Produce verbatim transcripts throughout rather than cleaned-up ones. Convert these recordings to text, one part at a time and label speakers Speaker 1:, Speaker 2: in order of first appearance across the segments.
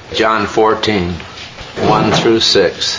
Speaker 1: John fourteen, one through six.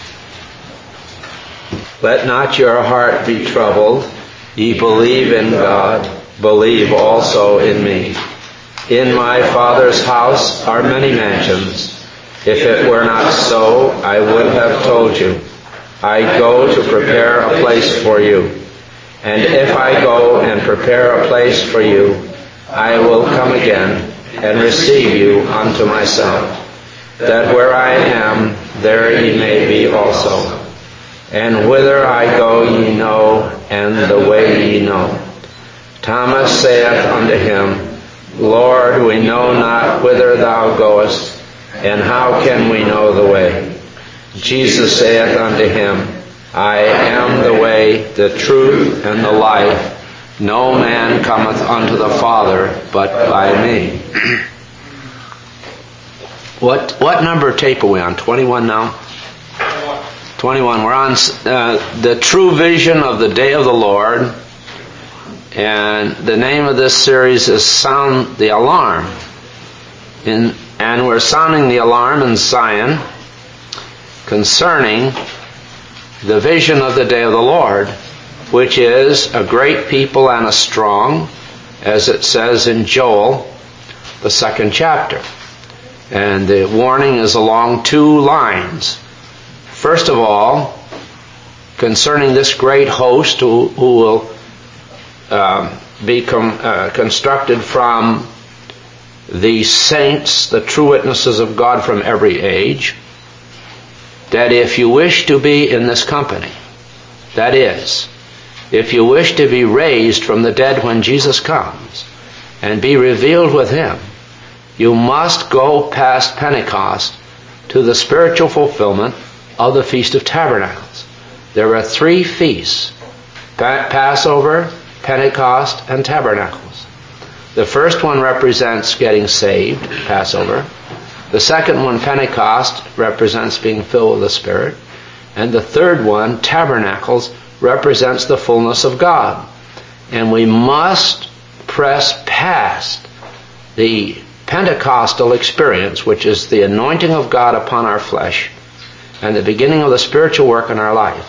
Speaker 1: Let not your heart be troubled. Ye believe in God, believe also in me. In my Father's house are many mansions. If it were not so, I would have told you. I go to prepare a place for you. And if I go and prepare a place for you, I will come again and receive you unto myself, that where I am, there ye may be also. And whither I go ye know, and the way ye know. Thomas saith unto him, Lord, we know not whither thou goest, and how can we know the way? Jesus saith unto him, I am the way, the truth, and the life. No man cometh unto the Father but by me. What what number tape are we on? twenty-one now? twenty-one. We're on uh, the true vision of the day of the Lord. And the name of this series is Sound the Alarm. In, and we're sounding the alarm in Zion concerning the vision of the day of the Lord, which is a great people and a strong, as it says in Joel, the second chapter. And the warning is along two lines. First of all, concerning this great host who, who will uh, be com, uh, constructed from the saints, the true witnesses of God from every age, that if you wish to be in this company, that is, if you wish to be raised from the dead when Jesus comes and be revealed with Him, you must go past Pentecost to the spiritual fulfillment of the Feast of Tabernacles. There are three feasts: Passover, Pentecost, and Tabernacles. The first one represents getting saved, Passover. The second one, Pentecost, represents being filled with the Spirit. And the third one, Tabernacles, represents the fullness of God. And we must press past the Pentecostal experience, which is the anointing of God upon our flesh and the beginning of the spiritual work in our life,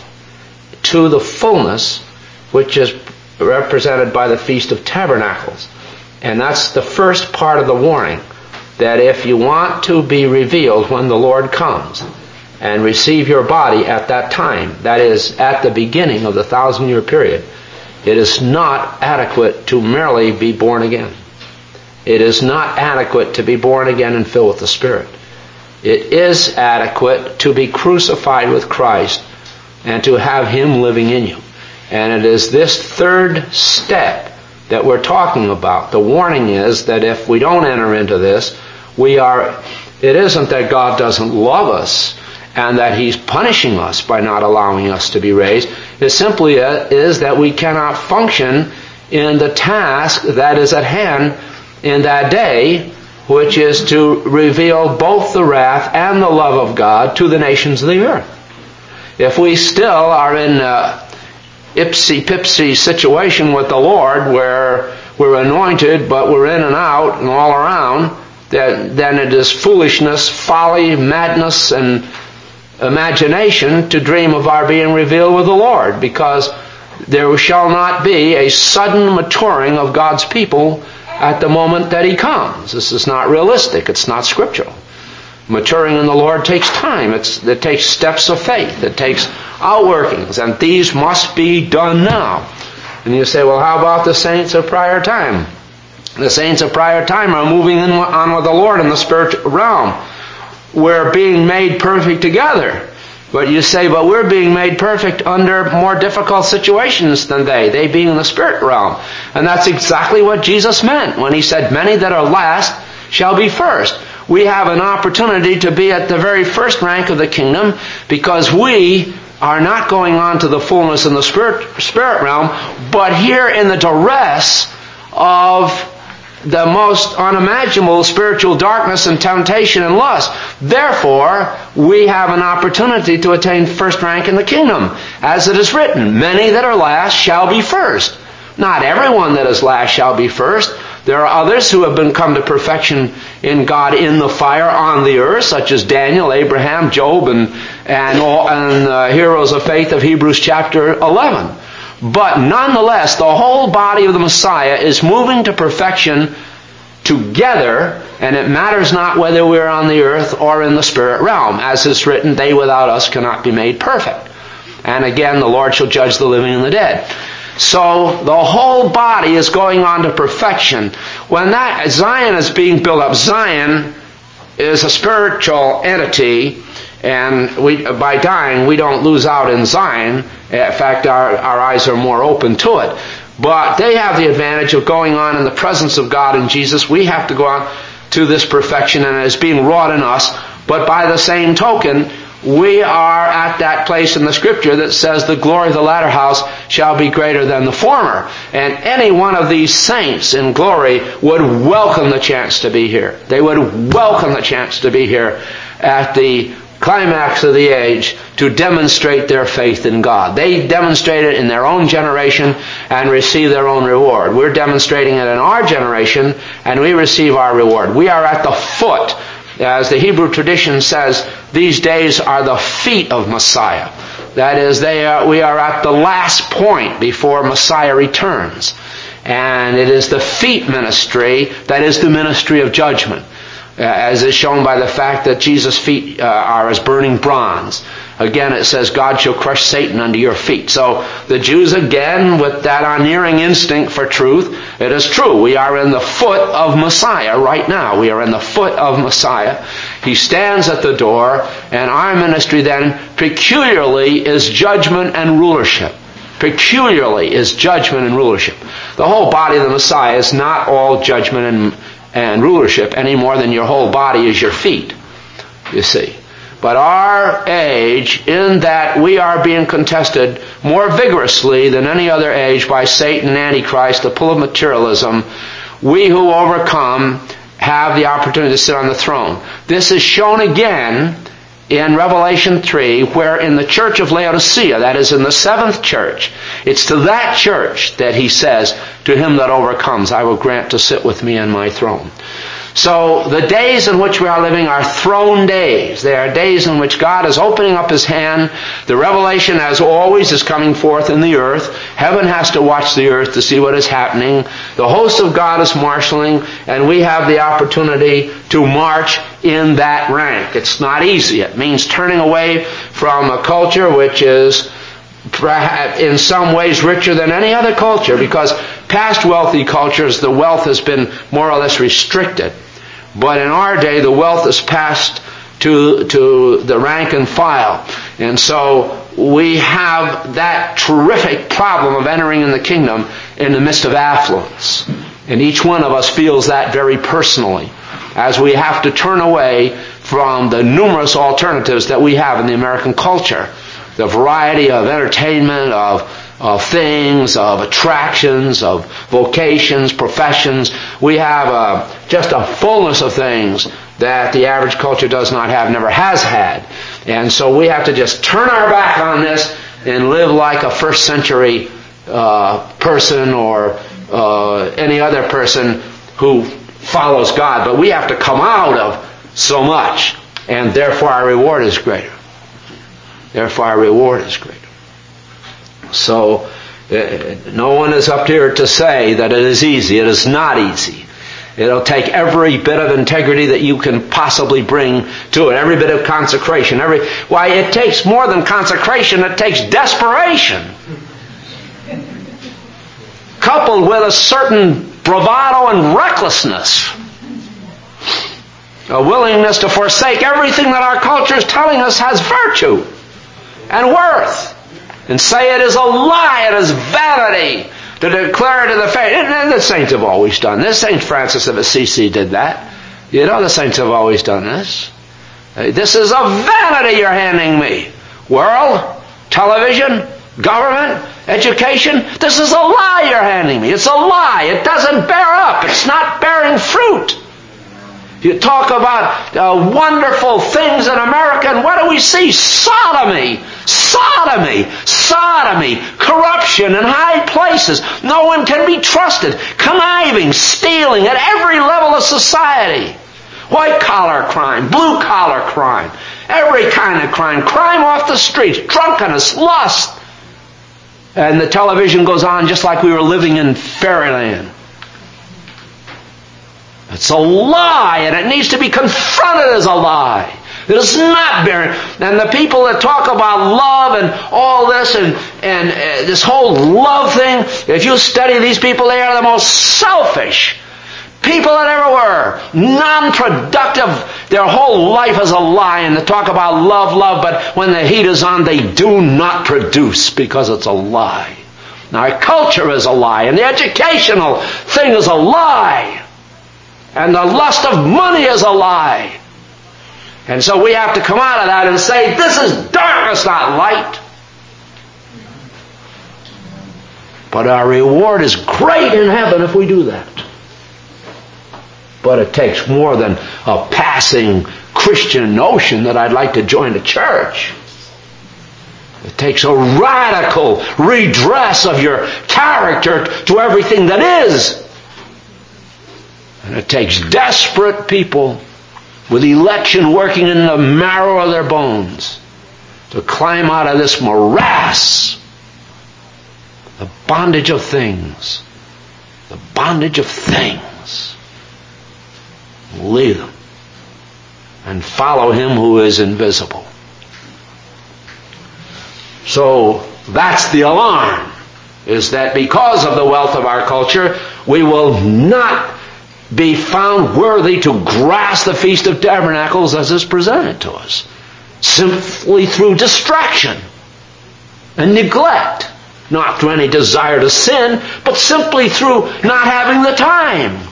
Speaker 1: to the fullness which is represented by the Feast of Tabernacles. And that's the first part of the warning, that if you want to be revealed when the Lord comes and receive your body at that time, that is, at the beginning of the thousand-year period, it is not adequate to merely be born again. It is not adequate to be born again and filled with the Spirit. It is adequate to be crucified with Christ and to have Him living in you. And it is this third step that we're talking about. The warning is that if we don't enter into this, we are, it isn't that God doesn't love us and that He's punishing us by not allowing us to be raised. It simply is that we cannot function in the task that is at hand in that day, which is to reveal both the wrath and the love of God to the nations of the earth. If we still are in a ipsy-pipsy situation with the Lord, where we're anointed but we're in and out and all around, then, then it is foolishness, folly, madness, and imagination to dream of our being revealed with the Lord, because there shall not be a sudden maturing of God's people at the moment that He comes. This is not realistic. It's not scriptural. Maturing in the Lord takes time. It's, it takes steps of faith. It takes outworkings, and these must be done now. And you say, well, how about the saints of prior time? The saints of prior time are moving in, on with the Lord in the spiritual realm. We're being made perfect together. But you say, but we're being made perfect under more difficult situations than they, they being in the spirit realm. And that's exactly what Jesus meant when He said, many that are last shall be first. We have an opportunity to be at the very first rank of the kingdom, because we are not going on to the fullness in the spirit, spirit realm, but here in the duress of the most unimaginable spiritual darkness and temptation and lust. Therefore, we have an opportunity to attain first rank in the kingdom. As it is written, many that are last shall be first. Not everyone that is last shall be first. There are others who have been come to perfection in God in the fire on the earth, such as Daniel, Abraham, Job, and and, all, and uh, heroes of faith of Hebrews chapter eleven. But nonetheless, the whole body of the Messiah is moving to perfection together, and it matters not whether we're on the earth or in the spirit realm. As is written, they without us cannot be made perfect. And again, the Lord shall judge the living and the dead. So the whole body is going on to perfection. When that Zion is being built up, Zion is a spiritual entity, and we, by dying, we don't lose out in Zion. In fact, our, our eyes are more open to it. But they have the advantage of going on in the presence of God and Jesus. We have to go on to this perfection, and it is being wrought in us. But by the same token, we are at that place in the Scripture that says the glory of the latter house shall be greater than the former. And any one of these saints in glory would welcome the chance to be here. They would welcome the chance to be here at the climax of the age to demonstrate their faith in God. They demonstrate it in their own generation and receive their own reward. We're demonstrating it in our generation, and we receive our reward. We are at the foot. As the Hebrew tradition says, these days are the feet of Messiah. That is, they are, we are at the last point before Messiah returns. And it is the feet ministry that is the ministry of judgment, as is shown by the fact that Jesus' feet uh, are as burning bronze. Again, it says, God shall crush Satan under your feet. So the Jews, again, with that unerring instinct for truth, it is true. We are in the foot of Messiah right now. We are in the foot of Messiah. He stands at the door, and our ministry then peculiarly is judgment and rulership. Peculiarly is judgment and rulership. The whole body of the Messiah is not all judgment and, and rulership any more than your whole body is your feet, you see. But our age, in that we are being contested more vigorously than any other age by Satan and Antichrist, the pull of materialism, we who overcome have the opportunity to sit on the throne. This is shown again in Revelation three, where in the church of Laodicea, that is in the seventh church, it's to that church that he says, to him that overcomes, I will grant to sit with me on my throne. So the days in which we are living are throne days. They are days in which God is opening up His hand. The revelation, as always, is coming forth in the earth. Heaven has to watch the earth to see what is happening. The host of God is marshaling, and we have the opportunity to march in that rank. It's not easy. It means turning away from a culture which is in some ways richer than any other culture, because past wealthy cultures, the wealth has been more or less restricted. But in our day, the wealth is passed to, to the rank and file. And so we have that terrific problem of entering in the kingdom in the midst of affluence. And each one of us feels that very personally, as we have to turn away from the numerous alternatives that we have in the American culture. The variety of entertainment, of of things, of attractions, of vocations, professions. We have uh, just a fullness of things that the average culture does not have, never has had. And so we have to just turn our back on this and live like a first century uh, person or uh, any other person who follows God. But we have to come out of so much, and therefore our reward is greater. Therefore our reward is greater. So, uh, no one is up here to say that it is easy. It is not easy. It'll take every bit of integrity that you can possibly bring to it. Every bit of consecration. Every Why, it takes more than consecration. It takes desperation. Coupled with a certain bravado and recklessness. A willingness to forsake everything that our culture is telling us has virtue and worth. And say it is a lie, it is vanity to declare to the faith. And the saints have always done this. Saint Francis of Assisi did that. You know, the saints have always done this. This is a vanity you're handing me. World, television, government, education. This is a lie you're handing me. It's a lie. It doesn't bear up. It's not bearing fruit. You talk about uh, wonderful things in America, and what do we see? Sodomy. Sodomy. Sodomy. Corruption in high places. No one can be trusted. Conniving. Stealing at every level of society. White collar crime, blue collar crime, every kind of crime, crime off the streets, drunkenness, lust. And the television goes on just like we were living in fairyland. It's a lie, and it needs to be confronted as a lie. It is not bearing. And the people that talk about love and all this and, and uh, this whole love thing, if you study these people, they are the most selfish people that ever were. Non-productive. Their whole life is a lie, and they talk about love, love, but when the heat is on, they do not produce because it's a lie. Now, our culture is a lie, and the educational thing is a lie, and the lust of money is a lie. And so we have to come out of that and say, this is darkness, not light. But our reward is great in heaven if we do that. But it takes more than a passing Christian notion that I'd like to join a church. It takes a radical redress of your character to everything that is. And it takes desperate people with election working in the marrow of their bones to climb out of this morass, the bondage of things, the bondage of things. Leave them and follow Him who is invisible. So that's the alarm, is that because of the wealth of our culture, we will not be found worthy to grasp the Feast of Tabernacles as is presented to us, simply through distraction and neglect, not through any desire to sin, but simply through not having the time.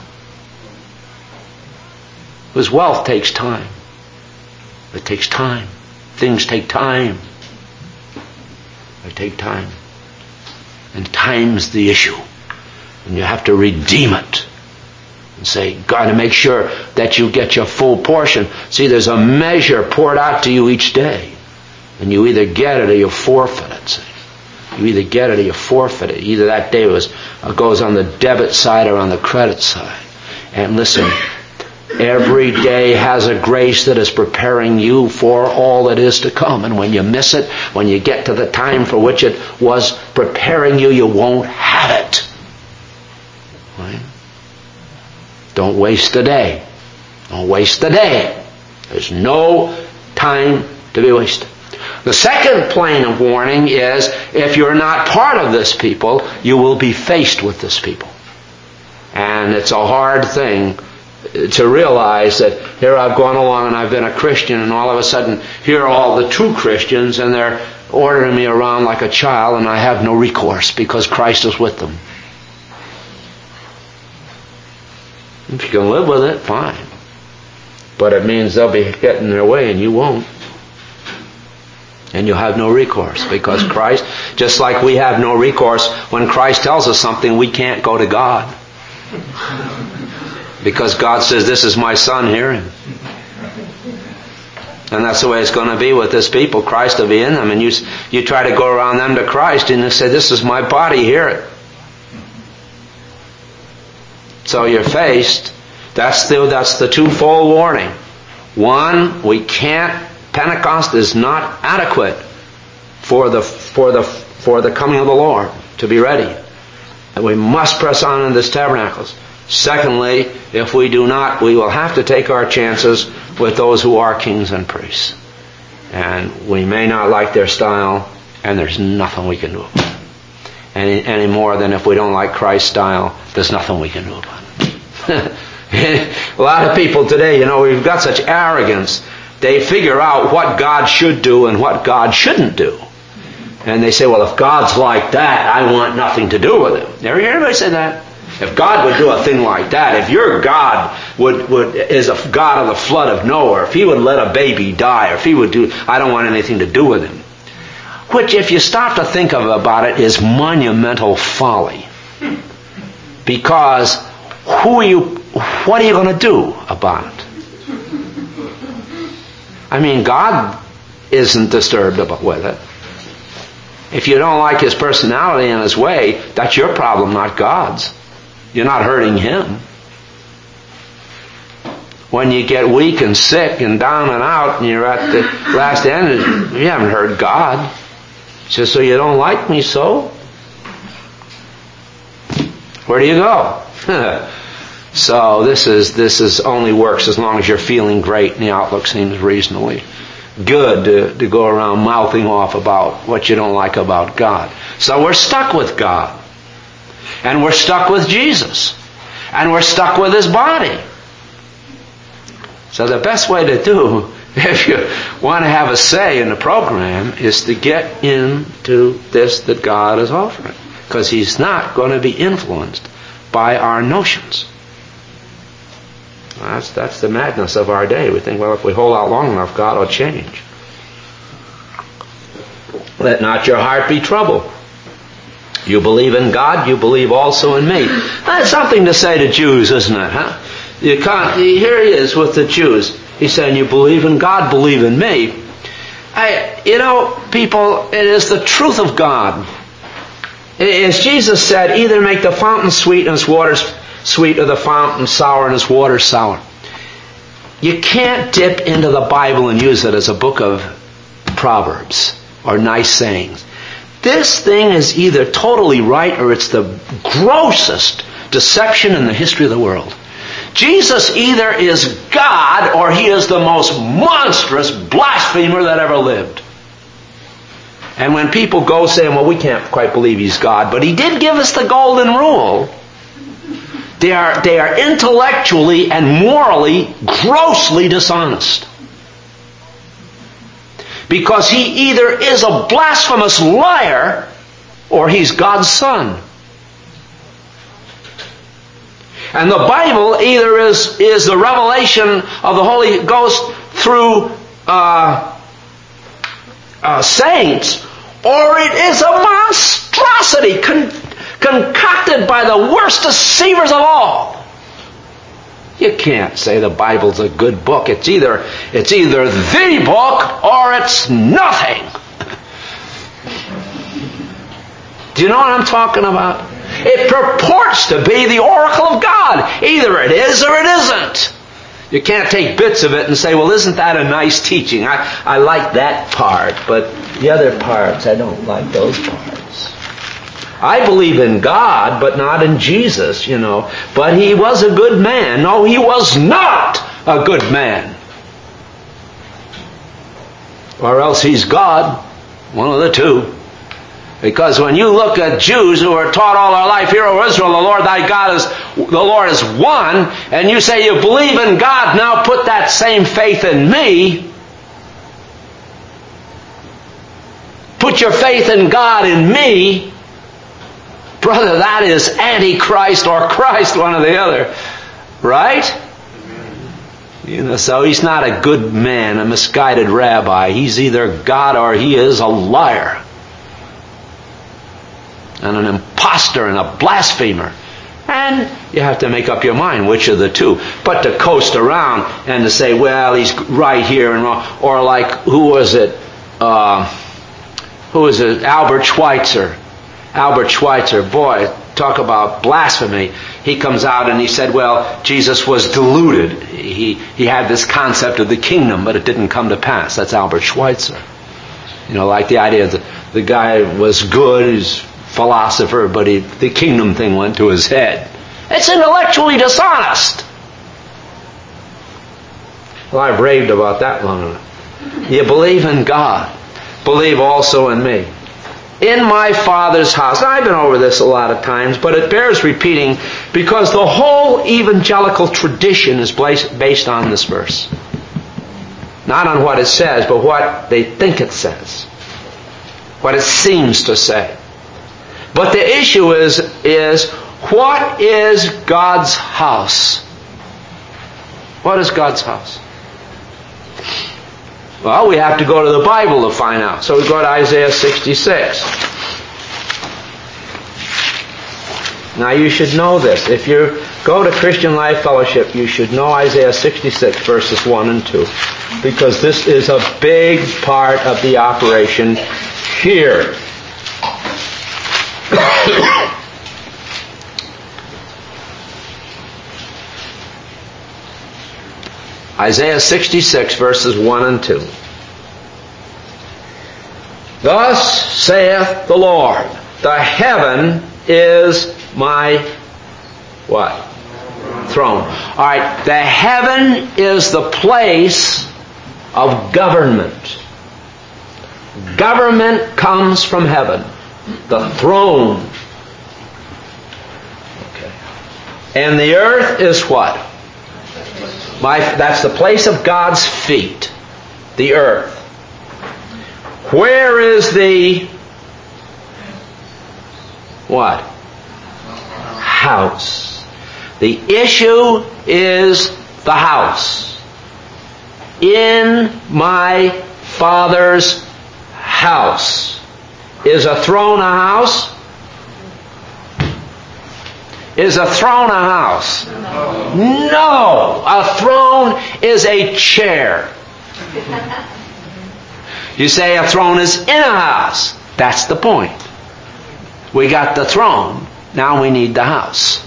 Speaker 1: Because wealth takes time. It takes time. Things take time. They take time. And time's the issue. And you have to redeem it. And say, got to make sure that you get your full portion. See, there's a measure poured out to you each day. And you either get it or you forfeit it. See? You either get it or you forfeit it. Either that day was, uh, goes on the debit side or on the credit side. And listen, every day has a grace that is preparing you for all that is to come. And when you miss it, when you get to the time for which it was preparing you, you won't have it. Right? Don't waste a day. Don't waste a day. There's no time to be wasted. The second plane of warning is, if you're not part of this people, you will be faced with this people. And it's a hard thing to realize that here I've gone along and I've been a Christian, and all of a sudden here are all the true Christians, and they're ordering me around like a child, and I have no recourse because Christ is with them. If you can live with it, fine. But it means they'll be getting their way and you won't. And you'll have no recourse because Christ, just like we have no recourse when Christ tells us something, we can't go to God. Because God says, this is my son, hear him. And that's the way it's going to be with this people. Christ will be in them. And you, you try to go around them to Christ and you say, this is my body, hear it. So you're faced. That's the, that's the twofold warning. One, we can't, Pentecost is not adequate for the, for the, for the coming of the Lord, to be ready. And we must press on in this tabernacles. Secondly, if we do not, we will have to take our chances with those who are kings and priests. And we may not like their style, and there's nothing we can do about it. Any, any more than if we don't like Christ's style, there's nothing we can do about it. A lot of people today, you know, we've got such arrogance. They figure out what God should do and what God shouldn't do. And they say, well, if God's like that, I want nothing to do with him. Never hear anybody say that? If God would do a thing like that, if your God would, would is a God of the flood of Noah, if he would let a baby die, or if he would do, I don't want anything to do with him. Which, if you stop to think of about it, is monumental folly. Because who are you, what are you going to do about it? I mean, God isn't disturbed about with it. If you don't like his personality and his way, that's your problem, not God's. You're not hurting him. when you get weak and sick and down and out and you're at the last end, you haven't heard God. He says, so you don't like me so? Where do you go? So this is this is only works as long as you're feeling great and the outlook seems reasonably good to, to go around mouthing off about what you don't like about God. So we're stuck with God. And we're stuck with Jesus. And we're stuck with His body. So the best way to do, if you want to have a say in the program, is to get into this that God is offering. Because He's not going to be influenced by our notions. That's, that's the madness of our day. We think, well, if we hold out long enough, God will change. Let not your heart be troubled. You believe in God, you believe also in me. That's something to say to Jews, isn't it? Huh? You can't. Here he is with the Jews. He's saying, you believe in God, believe in me. I, you know, people, it is the truth of God. As Jesus said, either make the fountain sweet and its waters sweet, or the fountain sour and its waters sour. You can't dip into the Bible and use it as a book of Proverbs or nice sayings. This thing is either totally right or it's the grossest deception in the history of the world. Jesus either is God or He is the most monstrous blasphemer that ever lived. And when people go saying, well, we can't quite believe He's God, but He did give us the golden rule. They are, they are intellectually and morally grossly dishonest. Because He either is a blasphemous liar or He's God's Son. And the Bible either is, is the revelation of the Holy Ghost through uh, uh, saints, or it is a monstrosity con- concocted by the worst deceivers of all. You can't say the Bible's a good book. It's either it's either the book or it's nothing. Do you know what I'm talking about? It purports to be the oracle of God. Either it is or it isn't. You can't take bits of it and say, well, isn't that a nice teaching? I, I like that part, but the other parts, I don't like those parts. I believe in God, but not in Jesus, you know. But He was a good man. No, He was not a good man. Or else He's God. One of the two. Because when you look at Jews who are taught all our life, Hear, O Israel, the Lord thy God is, the Lord is one, and you say you believe in God, now put that same faith in me. Put your faith in God in me. Brother, that is Antichrist or Christ, one or the other. Right? You know, so He's not a good man, a misguided rabbi. He's either God or He is a liar. And an imposter and a blasphemer. And you have to make up your mind which of the two. But to coast around and to say, well, he's right here and wrong. Or like, who was it? Uh, who was it? Albert Schweitzer. Albert Schweitzer, boy, talk about blasphemy. He comes out and he said, well, Jesus was deluded. He he had this concept of the kingdom, but it didn't come to pass. That's Albert Schweitzer. You know, like the idea that the guy was good, he's a philosopher, but he, the kingdom thing went to his head. It's intellectually dishonest. Well, I've raved about that long enough. You believe in God. Believe also in me. In my Father's house. Now, I've been over this a lot of times, but it bears repeating because the whole evangelical tradition is based on this verse. Not on what it says, but what they think it says. What it seems to say. But the issue is, is what is God's house? What is God's house? Well, we have to go to the Bible to find out. So we go to Isaiah sixty-six. Now you should know this. If you go to Christian Life Fellowship, you should know Isaiah sixty-six verses one and two. Because this is a big part of the operation here. Isaiah sixty-six, verses one and two. Thus saith the Lord, the heaven is my what? Throne. All right, the heaven is the place of government. Government comes from heaven. The throne. Okay. And the earth is what? My, that's the place of God's feet. The earth. Where is the what? House. The issue is the house. In my Father's house. Is a throne a house? Is a throne a house? No. No. A throne is a chair. You say a throne is in a house. That's the point. We got the throne. Now we need the house.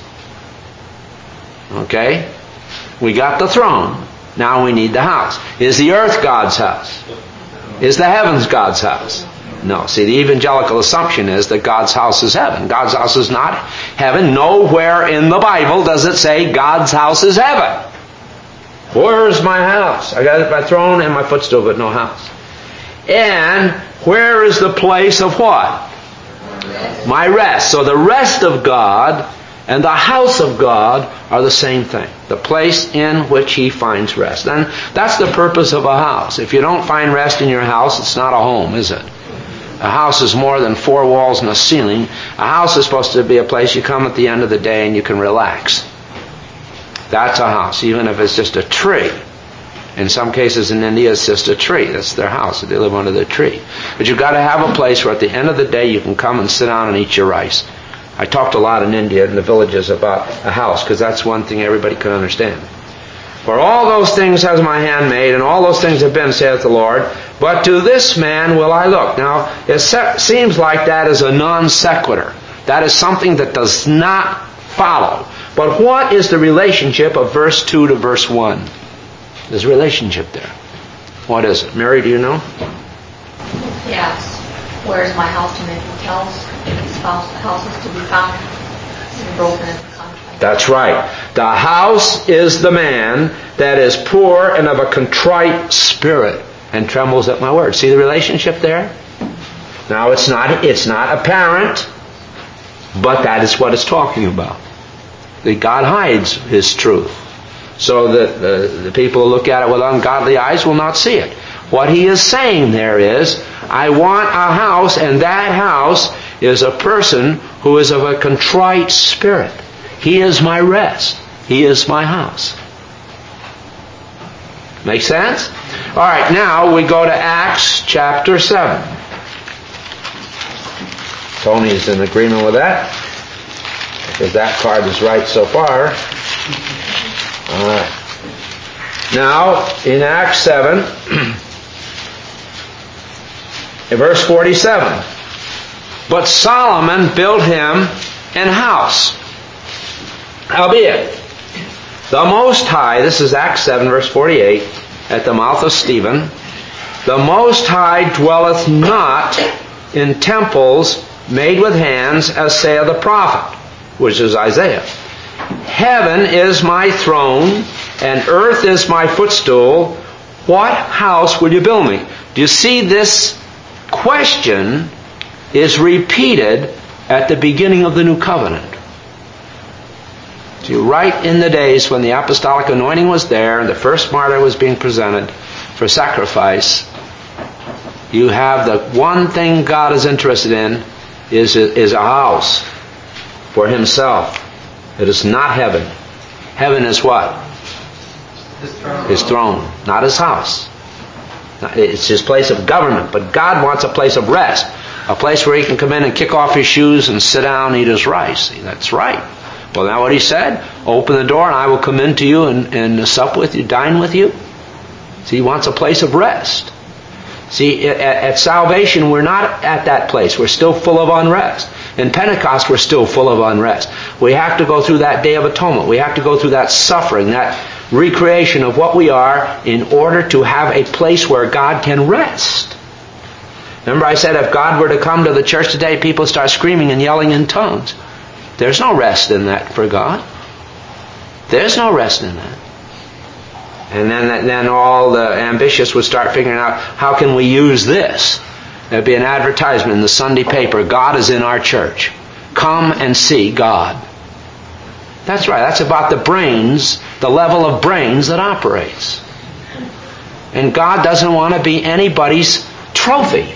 Speaker 1: Okay? We got the throne. Now we need the house. Is the earth God's house? Is the heavens God's house? No. See, the evangelical assumption is that God's house is heaven. God's house is not heaven. Nowhere in the Bible does it say God's house is heaven. Where's my house? I got my throne and my footstool, but no house. And where is the place of what? My rest. So the rest of God and the house of God are the same thing. The place in which He finds rest. And that's the purpose of a house. If you don't find rest in your house, it's not a home, is it? A house is more than four walls and a ceiling. A house is supposed to be a place you come at the end of the day and you can relax. That's a house, even if it's just a tree. In some cases in India, it's just a tree. That's their house. They live under the tree. But you've got to have a place where at the end of the day you can come and sit down and eat your rice. I talked a lot in India, in the villages, about a house, because that's one thing everybody can understand. For all those things has my hand made, and all those things have been, saith the Lord. But to this man will I look. Now, it se- seems like that is a non sequitur. That is something that does not follow. But what is the relationship of verse two to verse one? There's a relationship there. What is it? Mary, do you know?
Speaker 2: Yes. Where is my house to make hotels? Houses to be found and broken in the sunshine.
Speaker 1: That's right. The house is the man that is poor and of a contrite spirit and trembles at my word. See the relationship there? Now it's not it's not apparent, but that is what it's talking about. That God hides His truth, so that the, the people who look at it with ungodly eyes will not see it. What He is saying there is, I want a house, and that house is a person who is of a contrite spirit. He is my rest. He is my house. Make sense? All right, now we go to Acts chapter seven. Tony's in agreement with that, because that card is right so far. All right. Now, in Acts seven, in verse forty-seven, but Solomon built him an house. Howbeit, the Most High, this is Acts seven, verse forty-eight, at the mouth of Stephen, the Most High dwelleth not in temples made with hands, as saith the prophet, which is Isaiah. Heaven is my throne, and earth is my footstool. What house will you build me? Do you see this question is repeated at the beginning of the New Covenant? See, right in the days when the apostolic anointing was there and the first martyr was being presented for sacrifice, you have the one thing God is interested in is, is a house for Himself. It is not heaven. Heaven is what? His throne. His throne, not His house. It's His place of government, but God wants a place of rest. A place where He can come in and kick off His shoes and sit down and eat His rice. See, that's right. Well, now what He said? Open the door and I will come into you and, and sup with you, dine with you. See, He wants a place of rest. See, at, at salvation, we're not at that place. We're still full of unrest. In Pentecost, we're still full of unrest. We have to go through that Day of Atonement. We have to go through that suffering, that recreation of what we are in order to have a place where God can rest. Remember I said if God were to come to the church today, people start screaming and yelling in tongues. There's no rest in that for God. There's no rest in that. And then, then all the ambitious would start figuring out, how can we use this? There'd be an advertisement in the Sunday paper, God is in our church. Come and see God. That's right, that's about the brains, the level of brains that operates. And God doesn't want to be anybody's trophy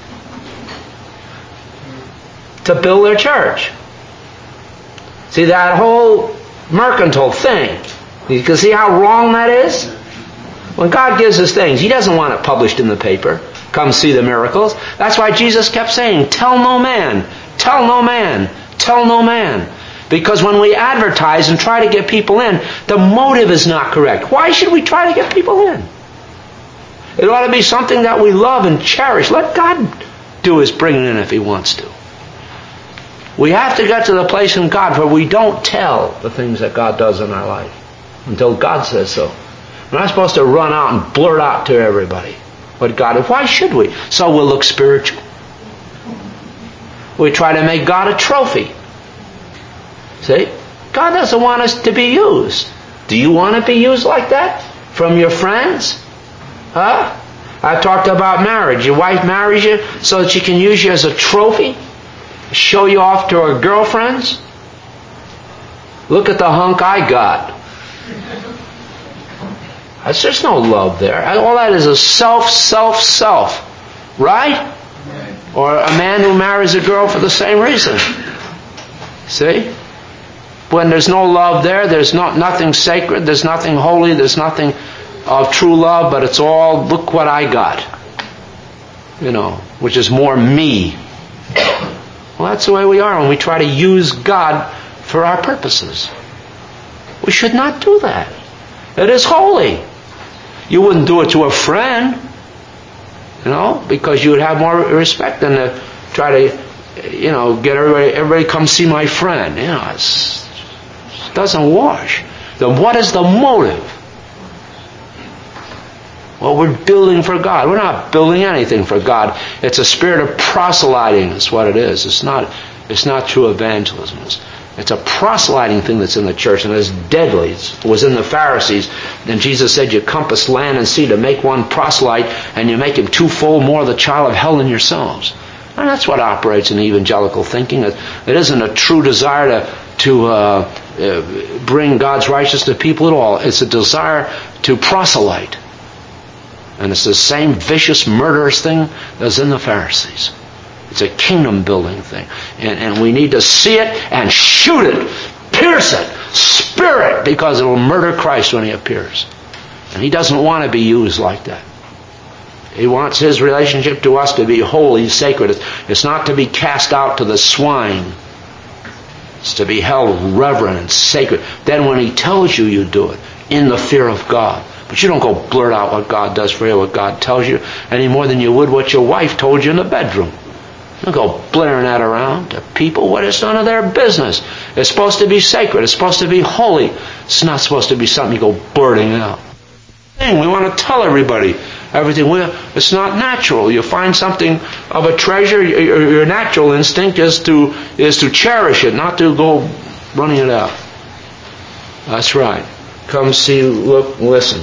Speaker 1: to build their church. See, that whole mercantile thing, you can see how wrong that is? When God gives us things, He doesn't want it published in the paper. Come see the miracles. That's why Jesus kept saying, tell no man, tell no man, tell no man. Because when we advertise and try to get people in, the motive is not correct. Why should we try to get people in? It ought to be something that we love and cherish. Let God do His bringing in if He wants to. We have to get to the place in God where we don't tell the things that God does in our life until God says so. We're not supposed to run out and blurt out to everybody what God is. Why should we? So we'll look spiritual. We try to make God a trophy. See? God doesn't want us to be used. Do you want to be used like that? From your friends? Huh? I talked about marriage. Your wife marries you so that she can use you as a trophy? Show you off to her girlfriends? Look at the hunk I got. That's, there's no love there. All that is a self, self, self. Right? Or a man who marries a girl for the same reason. See? When there's no love there, there's not nothing sacred, there's nothing holy, there's nothing of true love, but it's all, look what I got. You know, which is more me. Well, that's the way we are when we try to use God for our purposes. We should not do that. It is holy. You wouldn't do it to a friend, you know, because you would have more respect than to try to, you know, get everybody, everybody come see my friend. You know, it's, it doesn't wash. Then what is the motive? Well, we're building for God. We're not building anything for God. It's a spirit of proselyting. That's what it is. It's not, it's not true evangelism. It's, it's a proselyting thing that's in the church, and it's deadly. It's, it was in the Pharisees. And Jesus said, you compass land and sea to make one proselyte, and you make him twofold more the child of hell than yourselves. And that's what operates in evangelical thinking. It, it isn't a true desire to, to uh, uh, bring God's righteousness to people at all. It's a desire to proselyte. And it's the same vicious, murderous thing that's in the Pharisees. It's a kingdom-building thing. And, and we need to see it and shoot it, pierce it, spear it, because it will murder Christ when He appears. And He doesn't want to be used like that. He wants His relationship to us to be holy, sacred. It's not to be cast out to the swine. It's to be held reverent and sacred. Then when He tells you, you do it in the fear of God. But you don't go blurt out what God does for you, what God tells you, any more than you would what your wife told you in the bedroom. You don't go blaring that around to people. What is none of their business. It's supposed to be sacred. It's supposed to be holy. It's not supposed to be something you go blurting out. We want to tell everybody everything. It's not natural. You find something of a treasure, your natural instinct is to is to cherish it, not to go running it out. That's right. Come see, look, listen.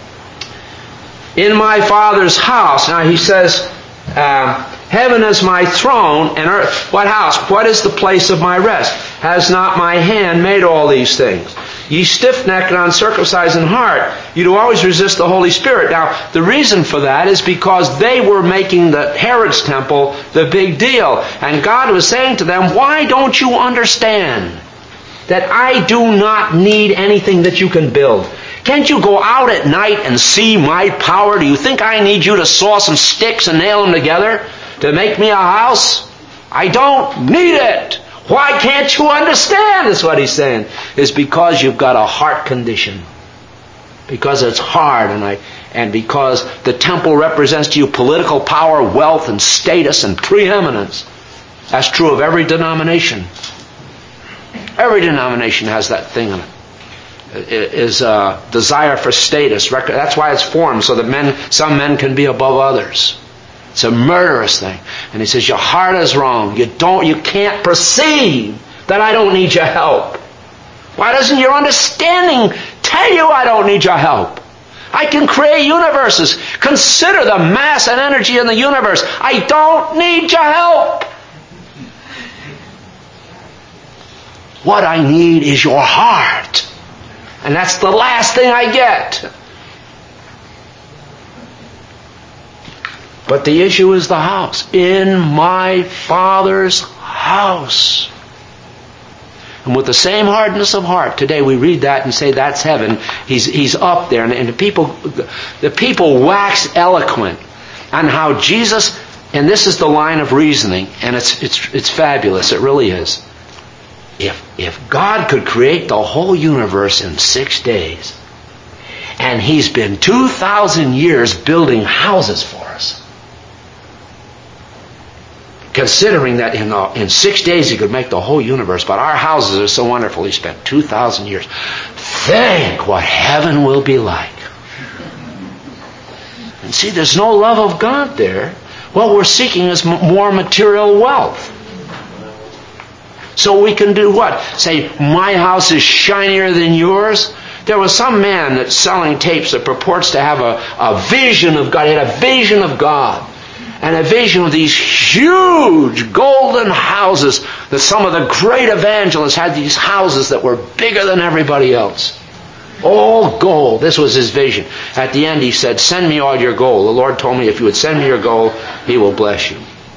Speaker 1: In my Father's house, now He says, uh, heaven is my throne and earth. What house? What is the place of my rest? Has not my hand made all these things? Ye stiff-necked and uncircumcised in heart, you do always resist the Holy Spirit. Now, the reason for that is because they were making the Herod's temple the big deal. And God was saying to them, why don't you understand that I do not need anything that you can build? Can't you go out at night and see my power? Do you think I need you to saw some sticks and nail them together to make me a house? I don't need it. Why can't you understand? Is what He's saying. It's because you've got a heart condition. Because it's hard, and I and because the temple represents to you political power, wealth, and status, and preeminence. That's true of every denomination. Every denomination has that thing in it. is a desire for status. That's why it's formed, so that men, some men can be above others. It's a murderous thing. And he says, your heart is wrong. You don't, you can't perceive that I don't need your help. Why doesn't your understanding tell you I don't need your help? I can create universes. Consider the mass and energy in the universe. I don't need your help. What I need is your heart. And that's the last thing I get. But the issue is the house. In my Father's house. And with the same hardness of heart, today we read that and say that's heaven. He's he's up there, and, and the people the people wax eloquent on how Jesus, and this is the line of reasoning, and it's it's it's fabulous. It really is. If if God could create the whole universe in six days, and He's been two thousand years building houses for us, considering that in, uh, in six days He could make the whole universe, but our houses are so wonderful He spent two thousand years. Think what heaven will be like. And see, there's no love of God there. What we're seeking is m- more material wealth. So we can do what? Say, my house is shinier than yours? There was some man that's selling tapes that purports to have a, a vision of God. He had a vision of God. And a vision of these huge golden houses, that some of the great evangelists had these houses that were bigger than everybody else. All gold. This was his vision. At the end he said, send me all your gold. The Lord told me if you would send me your gold, He will bless you.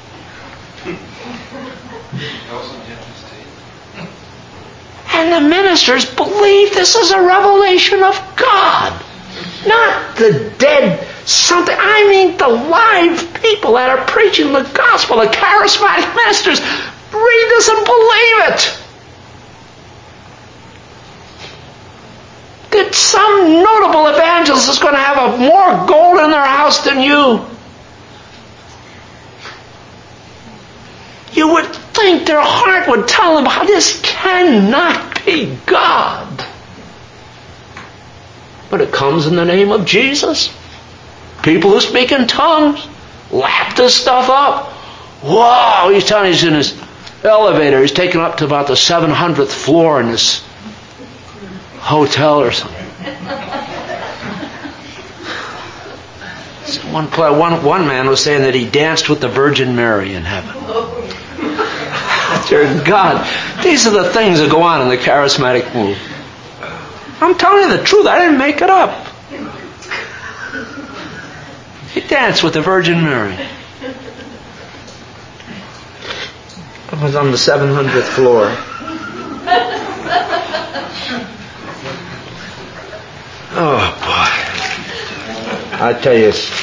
Speaker 1: And the ministers believe this is a revelation of God. Not the dead something. I mean the live people that are preaching the gospel, the charismatic ministers. Read this and believe it. That some notable evangelist is going to have a more gold in their house than you. You would think their heart would tell them how this cannot be God. But it comes in the name of Jesus. People who speak in tongues lap this stuff up. Wow, he's telling he's in his elevator. He's taken up to about the seven hundredth floor in this hotel or something. One, one, one man was saying that he danced with the Virgin Mary in heaven. Dear God, these are the things that go on in the charismatic move. I'm telling you the truth. I didn't make it up. He danced with the Virgin Mary. I was on the seven hundredth floor. Oh boy. I tell you, it's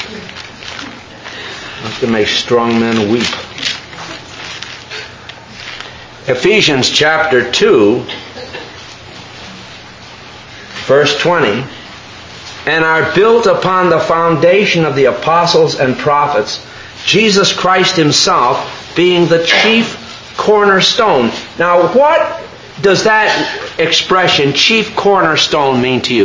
Speaker 1: to make strong men weep. Ephesians chapter two, verse twenty. And are built upon the foundation of the apostles and prophets, Jesus Christ Himself being the chief cornerstone. Now, what does that expression, chief cornerstone, mean to you?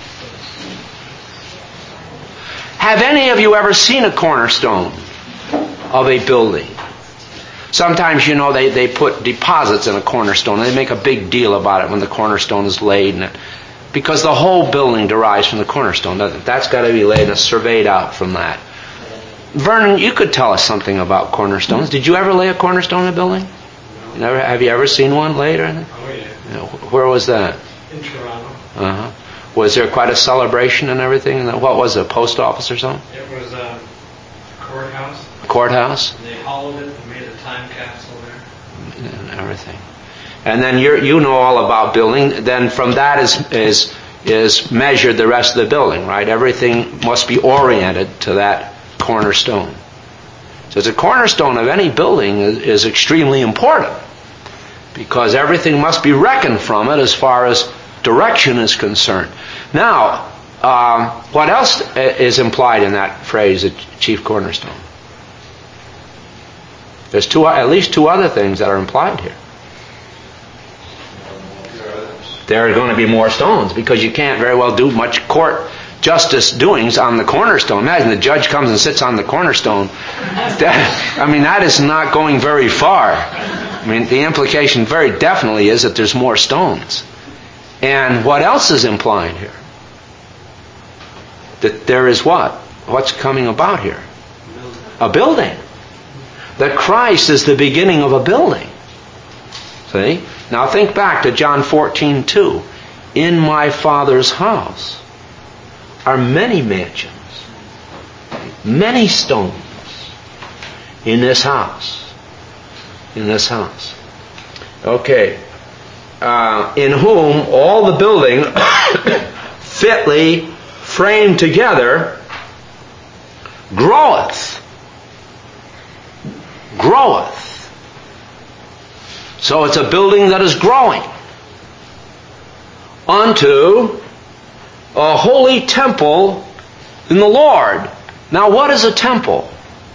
Speaker 1: Have any of you ever seen a cornerstone of a building? Sometimes, you know, they, they put deposits in a cornerstone. They make a big deal about it when the cornerstone is laid, and it, because the whole building derives from the cornerstone, doesn't it? That's got to be laid and surveyed out from that. Vernon, you could tell us something about cornerstones. Did you ever lay a cornerstone in a building? You never, have you ever seen one laid or anything?
Speaker 3: Oh, yeah.
Speaker 1: You know, where was that?
Speaker 3: In Toronto.
Speaker 1: Uh-huh. Was there quite a celebration and everything? What was it, a post office or something?
Speaker 3: It was a courthouse.
Speaker 1: A courthouse?
Speaker 3: And they hollowed it and made a time capsule there.
Speaker 1: And everything. And then you you know all about building. Then from that is is is measured the rest of the building, right? Everything must be oriented to that cornerstone. So the cornerstone of any building is, is extremely important, because everything must be reckoned from it as far as direction is concerned. Now, um, what else is implied in that phrase, the chief cornerstone? There's two, at least two other things that are implied here. there are going to be more stones, because you can't very well do much court justice doings on the cornerstone. Imagine the judge comes and sits on the cornerstone. That, I mean, that is not going very far. I mean, the implication very definitely is that there's more stones. And what else is implied here? That there is what? What's coming about here? A building. That Christ is the beginning of a building. See? Now think back to John fourteen two. In my Father's house are many mansions, many stones in this house. In this house. Okay. Uh, in whom all the building fitly framed together groweth. Groweth. So it's a building that is growing unto a holy temple in the Lord. Now what is a temple?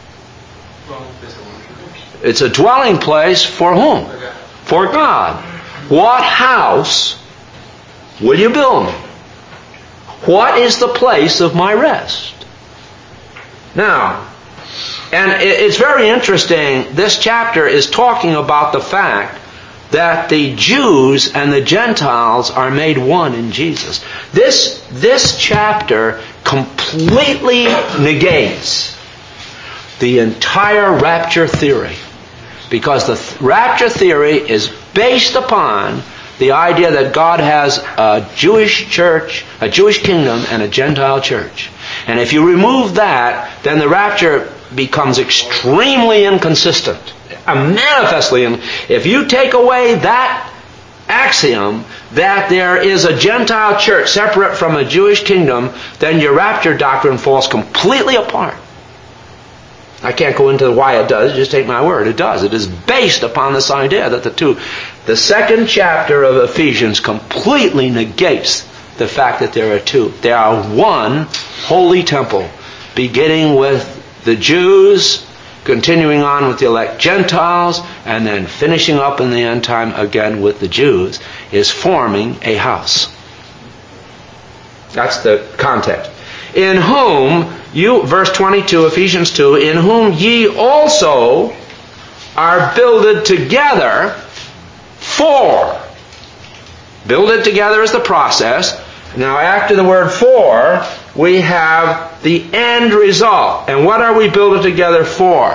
Speaker 1: It's a dwelling place for whom? For God. What house will you build me? What is the place of my rest? Now, and it's very interesting, this chapter is talking about the fact that the Jews and the Gentiles are made one in Jesus. This, this chapter completely negates the entire rapture theory. Because the rapture theory is based upon the idea that God has a Jewish church, a Jewish kingdom, and a Gentile church. And if you remove that, then the rapture becomes extremely inconsistent. Manifestly, if you take away that axiom that there is a Gentile church separate from a Jewish kingdom, then your rapture doctrine falls completely apart. I can't go into why it does, just take my word, it does. It is based upon this idea that the two, the second chapter of Ephesians completely negates the fact that there are two. There are one holy temple, beginning with the Jews, continuing on with the elect Gentiles, and then finishing up in the end time again with the Jews, is forming a house. That's the context. In whom you, verse twenty-two, Ephesians two, in whom ye also are builded together for. Builded together is the process. Now after the word for, we have the end result. And what are we builded together for?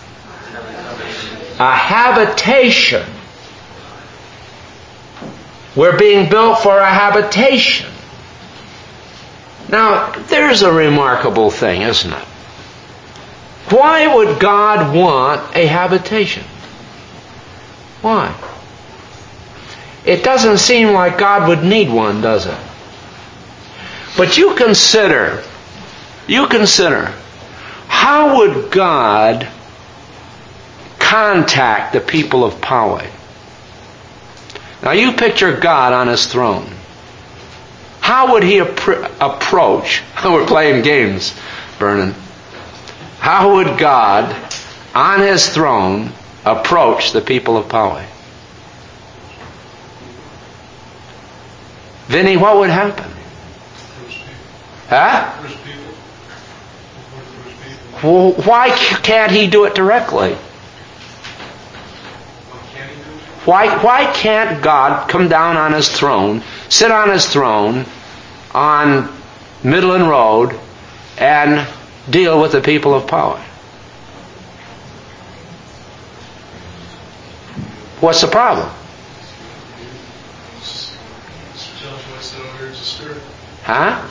Speaker 1: A habitation. We're being built for a habitation. Now, there's a remarkable thing, isn't it? Why would God want a habitation? Why? It doesn't seem like God would need one, does it? But you consider, you consider, how would God contact the people of Poway? Now you picture God on His throne. How would He appro- approach? We're playing games, Vernon. How would God, on His throne, approach the people of Poway? Vinny, what would happen? Huh? Well, why can't He do it directly? Why, why can't God come down on His throne, sit on His throne on Midland Road, and deal with the people of Poway? What's the problem? Huh?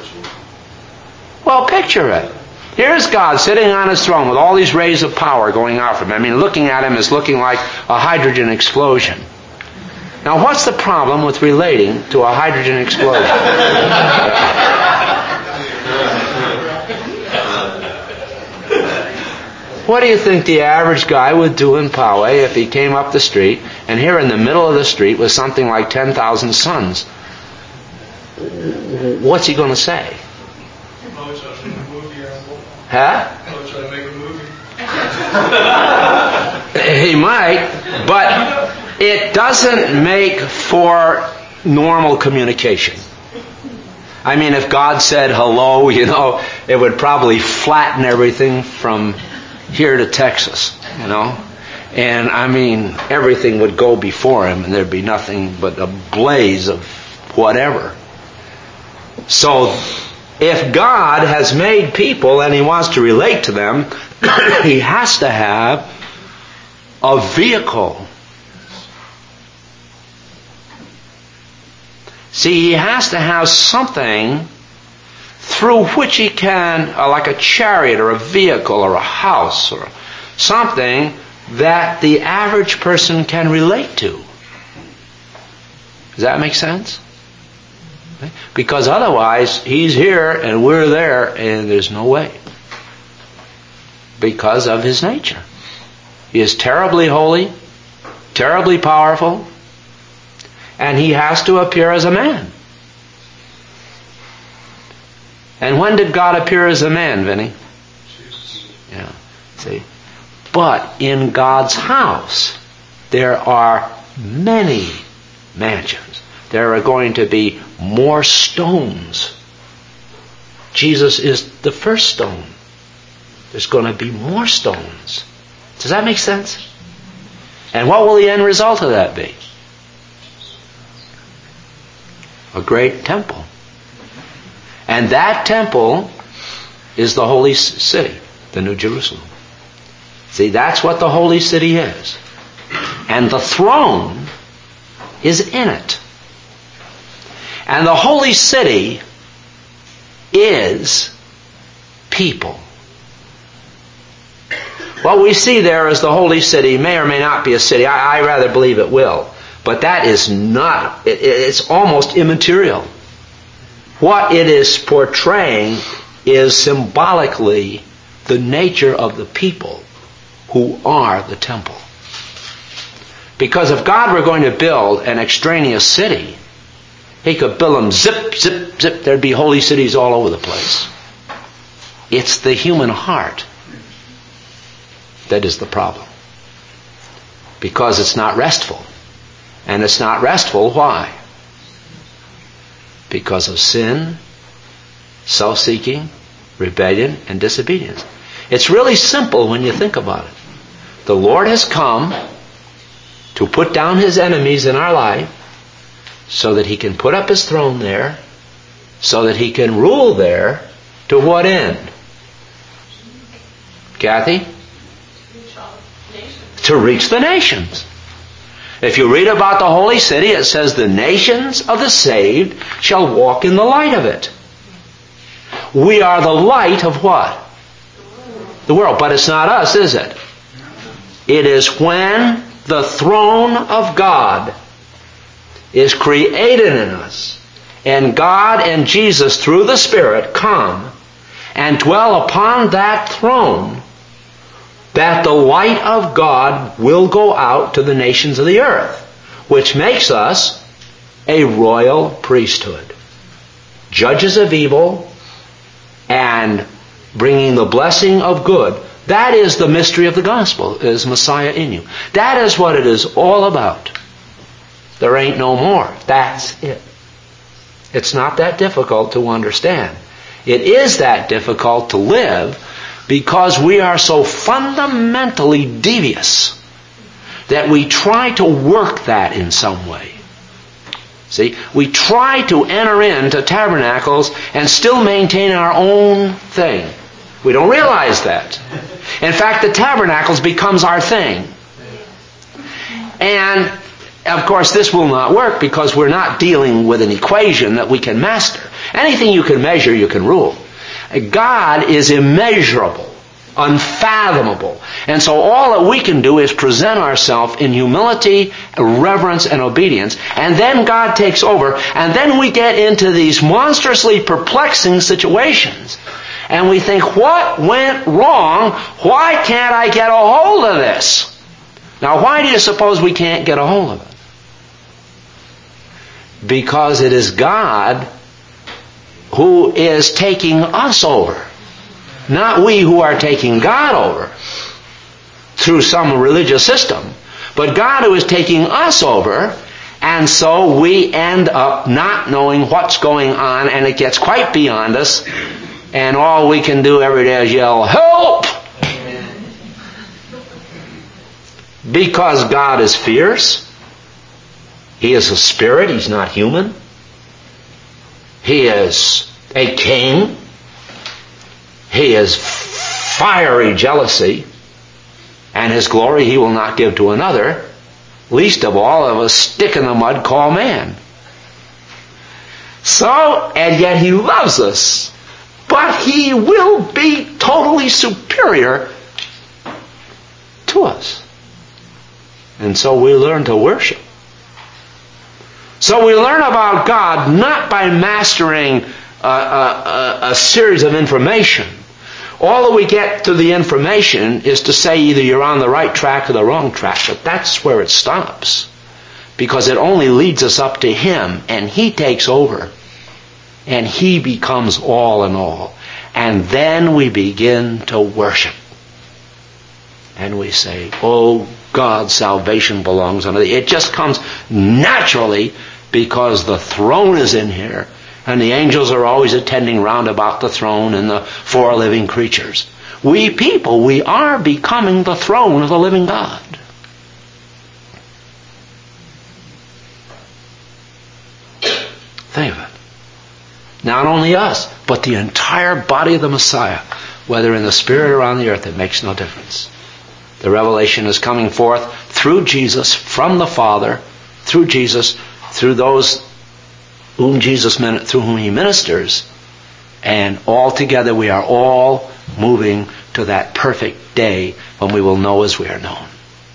Speaker 1: Well, picture it. Here's God sitting on His throne with all these rays of power going out from Him. I mean, looking at Him is looking like a hydrogen explosion. Now, what's the problem with relating to a hydrogen explosion? What do you think the average guy would do in Poway if he came up the street, and here in the middle of the street was something like ten thousand suns? What's he going to say? Huh? He might, but it doesn't make for normal communication. I mean, if God said hello, you know, it would probably flatten everything from here to Texas, you know. And I mean, everything would go before him and there'd be nothing but a blaze of whatever. So, if God has made people and he wants to relate to them, he has to have a vehicle. See, he has to have something through which he can, uh, like a chariot or a vehicle or a house or something that the average person can relate to. Does that make sense? Because otherwise, he's here and we're there and there's no way. Because of his nature. He is terribly holy, terribly powerful, and he has to appear as a man. And when did God appear as a man, Vinny? Yeah, see? But in God's house, there are many mansions. There are going to be more stones. Jesus is the first stone. There's going to be more stones. Does that make sense? And what will the end result of that be? A great temple. And that temple is the holy city, the New Jerusalem. See, that's what the holy city is. And the throne is in it. And the holy city is people. What we see there as the holy city may or may not be a city. I, I rather believe it will. But that is not, it, it's almost immaterial. What it is portraying is symbolically the nature of the people who are the temple. Because if God were going to build an extraneous city, he could build them zip, zip, zip. There'd be holy cities all over the place. It's the human heart that is the problem. Because it's not restful. And it's not restful, why? Because of sin, self-seeking, rebellion, and disobedience. It's really simple when you think about it. The Lord has come to put down his enemies in our life so that he can put up his throne there, so that he can rule there. To what end? Kathy? To reach the nations. If you read about the holy city, it says the nations of the saved shall walk in the light of it. We are the light of what? The world. But it's not us, is it? It is when the throne of God is created in us, and God and Jesus through the Spirit come and dwell upon that throne, that the light of God will go out to the nations of the earth, which makes us a royal priesthood, judges of evil and bringing the blessing of good. That is the mystery of the gospel, is Messiah in you. That is what it is all about. There ain't no more. That's it. It's not that difficult to understand. It is that difficult to live because we are so fundamentally devious that we try to work that in some way. See, we try to enter into tabernacles and still maintain our own thing. We don't realize that. In fact, the tabernacles becomes our thing. And, of course, this will not work because we're not dealing with an equation that we can master. Anything you can measure, you can rule. God is immeasurable, unfathomable. And so all that we can do is present ourselves in humility, reverence, and obedience. And then God takes over. And then we get into these monstrously perplexing situations. And we think, what went wrong? Why can't I get a hold of this? Now, why do you suppose we can't get a hold of it? Because it is God who is taking us over. Not we who are taking God over through some religious system, but God who is taking us over And so we end up not knowing what's going on, and it gets quite beyond us, and all we can do every day is yell, help! Because God is fierce. He is a spirit. He's not human. He is a king. He is fiery jealousy. And His glory He will not give to another. Least of all of a stick in the mud called man. So, and yet He loves us. But He will be totally superior to us. And so we learn to worship. So we learn about God not by mastering a, a, a series of information. All that we get through the information is to say either you're on the right track or the wrong track. But that's where it stops. Because it only leads us up to Him, and He takes over. And He becomes all in all. And then we begin to worship. And we say, oh God, salvation belongs unto Thee. It just comes naturally because the throne is in here. And the angels are always attending round about the throne and the four living creatures. We people, we are becoming the throne of the living God. Think of it. Not only us, but the entire body of the Messiah, whether in the spirit or on the earth, it makes no difference. The revelation is coming forth through Jesus, from the Father, through Jesus, through those whom Jesus, through whom He ministers, and all together we are all moving to that perfect day when we will know as we are known.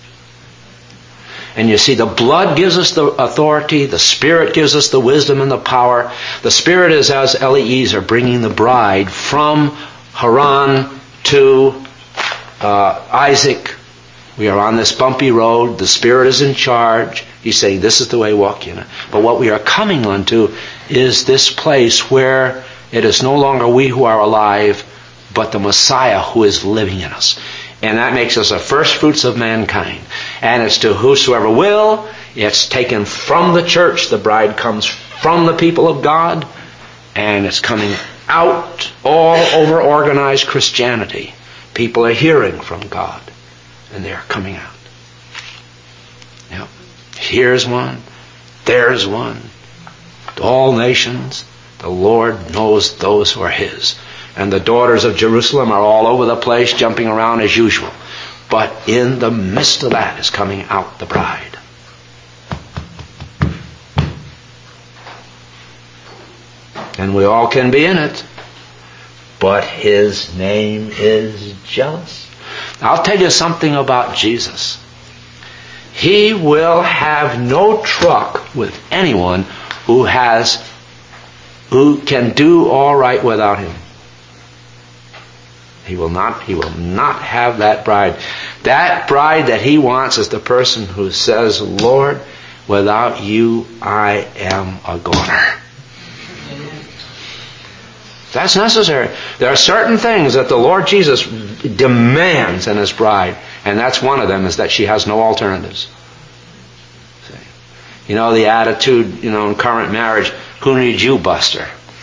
Speaker 1: And you see, the blood gives us the authority, the Spirit gives us the wisdom and the power. The Spirit is as Eliezer, bringing the bride from Haran to uh, Isaac. We are on this bumpy road. The Spirit is in charge. He's saying, this is the way, walk in it. But what we are coming unto is this place where it is no longer we who are alive, but the Messiah who is living in us. And that makes us the first fruits of mankind. And it's to whosoever will. It's taken from the church. The bride comes from the people of God. And it's coming out all over organized Christianity. People are hearing from God. And they are coming out. Yep. Here's one. There's one. To all nations, the Lord knows those who are His. And the daughters of Jerusalem are all over the place, jumping around as usual. But in the midst of that is coming out the bride. And we all can be in it. But His name is jealous. I'll tell you something about Jesus. He will have no truck with anyone who has, who can do all right without Him. He will not, he will not have that bride. That bride that He wants is the person who says, Lord, without You, I am a goner. That's necessary. There are certain things that the Lord Jesus demands in His bride, and that's one of them, is that she has no alternatives. See? You know, the attitude, you know, in current marriage, who needs you, Buster?